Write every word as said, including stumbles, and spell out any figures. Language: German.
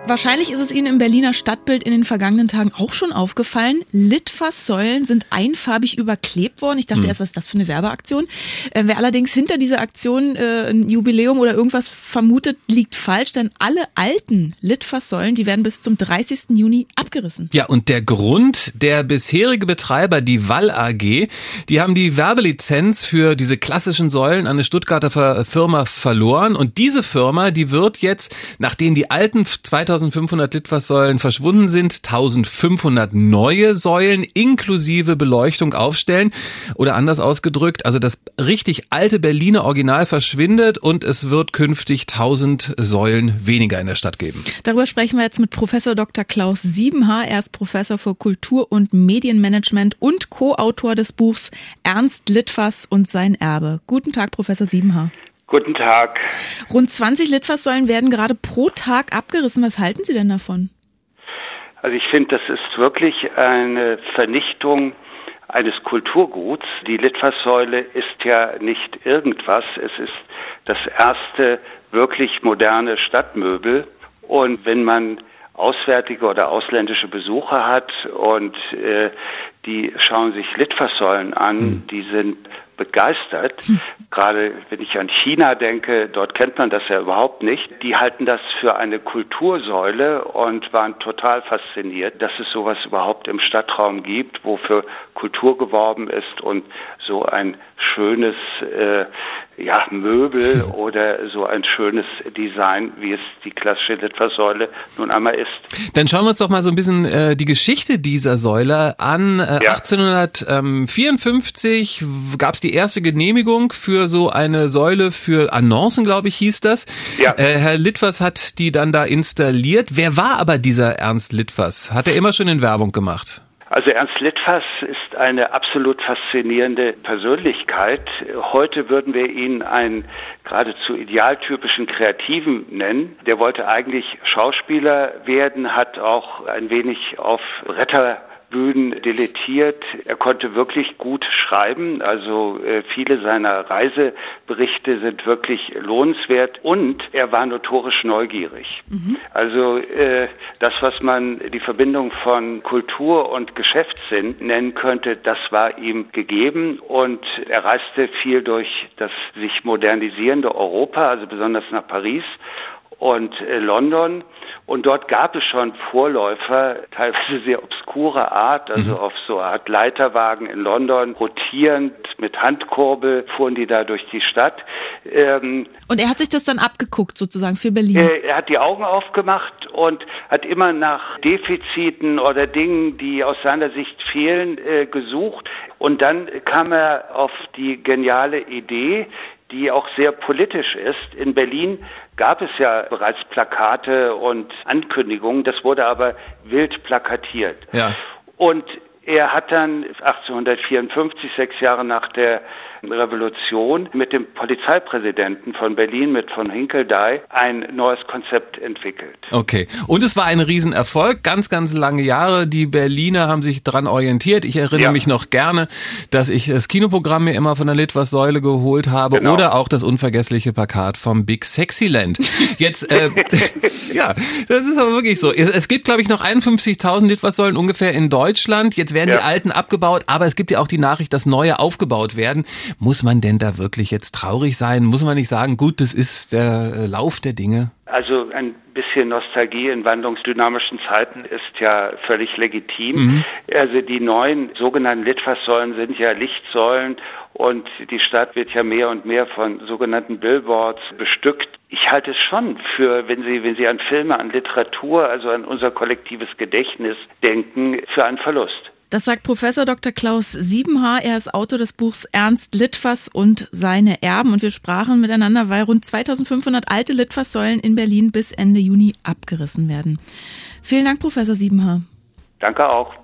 Wahrscheinlich ist es Ihnen im Berliner Stadtbild in den vergangenen Tagen auch schon aufgefallen. Litfaßsäulen sind einfarbig überklebt worden. Ich dachte hm. erst, was ist das für eine Werbeaktion? Äh, wer allerdings hinter dieser Aktion äh, ein Jubiläum oder irgendwas vermutet, liegt falsch, denn alle alten Litfaßsäulen, die werden bis zum dreißigsten Juni abgerissen. Ja, und der Grund, der bisherige Betreiber, die Wall A G, die haben die Werbelizenz für diese klassischen Säulen an eine Stuttgarter Firma verloren. Und diese Firma, die wird jetzt, nachdem die alten zweitausendfünfhundert Litfaßsäulen verschwunden sind, eintausendfünfhundert neue Säulen inklusive Beleuchtung aufstellen. Oder anders ausgedrückt, also das richtig alte Berliner Original verschwindet und es wird künftig tausend Säulen weniger in der Stadt geben. Darüber sprechen wir jetzt mit Professor Doktor Klaus Siebenhaar. Er ist Professor für Kultur- und Medienmanagement und Co-Autor des Buchs Ernst Litfaß und sein Erbe. Guten Tag, Professor Siebenhaar. Guten Tag. Rund zwanzig Litfaßsäulen werden gerade pro Tag abgerissen. Was halten Sie denn davon? Also ich finde, das ist wirklich eine Vernichtung eines Kulturguts. Die Litfaßsäule ist ja nicht irgendwas. Es ist das erste wirklich moderne Stadtmöbel. Und wenn man auswärtige oder ausländische Besucher hat und äh, die schauen sich Litfaßsäulen an, hm. die sind begeistert. Hm. Gerade wenn ich an China denke, dort kennt man das ja überhaupt nicht. Die halten das für eine Kultursäule und waren total fasziniert, dass es sowas überhaupt im Stadtraum gibt, wo für Kultur geworben ist und so ein schönes äh, ja, Möbel oder so ein schönes Design, wie es die klassische Litfaßsäule nun einmal ist. Dann schauen wir uns doch mal so ein bisschen äh, die Geschichte dieser Säule an. Äh, ja. achtzehnhundertvierundfünfzig gab es die erste Genehmigung für so eine Säule für Annoncen, glaube ich, hieß das. Ja. Äh, Herr Litfaß hat die dann da installiert. Wer war aber dieser Ernst Litfaß? Hat er immer schon in Werbung gemacht? Also Ernst Litfaß ist eine absolut faszinierende Persönlichkeit. Heute würden wir ihn einen geradezu idealtypischen Kreativen nennen. Der wollte eigentlich Schauspieler werden, hat auch ein wenig auf Bretter Bühnen dilettiert. Er konnte wirklich gut schreiben, also äh, viele seiner Reiseberichte sind wirklich lohnenswert und er war notorisch neugierig. Mhm. Also äh, das, was man die Verbindung von Kultur und Geschäftssinn nennen könnte, das war ihm gegeben und er reiste viel durch das sich modernisierende Europa, also besonders nach Paris und äh, London. Und dort gab es schon Vorläufer, teilweise sehr obskure Art, also mhm. auf so eine Art Leiterwagen in London, rotierend mit Handkurbel fuhren die da durch die Stadt. Ähm, und er hat sich das dann abgeguckt sozusagen für Berlin? Äh, er hat die Augen aufgemacht und hat immer nach Defiziten oder Dingen, die aus seiner Sicht fehlen, äh, gesucht. Und dann kam er auf die geniale Idee, die auch sehr politisch ist. In Berlin gab es ja bereits Plakate und Ankündigungen, das wurde aber wild plakatiert. Ja. Und er hat dann achtzehnhundertvierundfünfzig, sechs Jahre nach der Revolution, mit dem Polizeipräsidenten von Berlin, mit von Hinkeldey, ein neues Konzept entwickelt. Okay. Und es war ein Riesenerfolg, ganz, ganz lange Jahre. Die Berliner haben sich dran orientiert. Ich erinnere ja. mich noch gerne, dass ich das Kinoprogramm mir immer von der Litfaßsäule geholt habe genau. oder auch das unvergessliche Plakat vom Big Sexy Land. Jetzt, äh, ja, das ist aber wirklich so. Es, es gibt, glaube ich, noch einundfünfzigtausend Litfaßsäulen ungefähr in Deutschland. Jetzt werden ja. die alten abgebaut, aber es gibt ja auch die Nachricht, dass neue aufgebaut werden. Muss man denn da wirklich jetzt traurig sein? Muss man nicht sagen, gut, das ist der Lauf der Dinge? Also ein bisschen Nostalgie in wandlungsdynamischen Zeiten ist ja völlig legitim. Mhm. Also die neuen sogenannten Litfaßsäulen sind ja Lichtsäulen und die Stadt wird ja mehr und mehr von sogenannten Billboards bestückt. Ich halte es schon für, wenn Sie, wenn Sie an Filme, an Literatur, also an unser kollektives Gedächtnis denken, für einen Verlust. Das sagt Professor Doktor Klaus Siebenhaar. Er ist Autor des Buchs Ernst Litfaß und seine Erben. Und wir sprachen miteinander, weil rund zweitausendfünfhundert alte Litfaßsäulen in Berlin bis Ende Juni abgerissen werden. Vielen Dank, Professor Siebenhaar. Danke auch.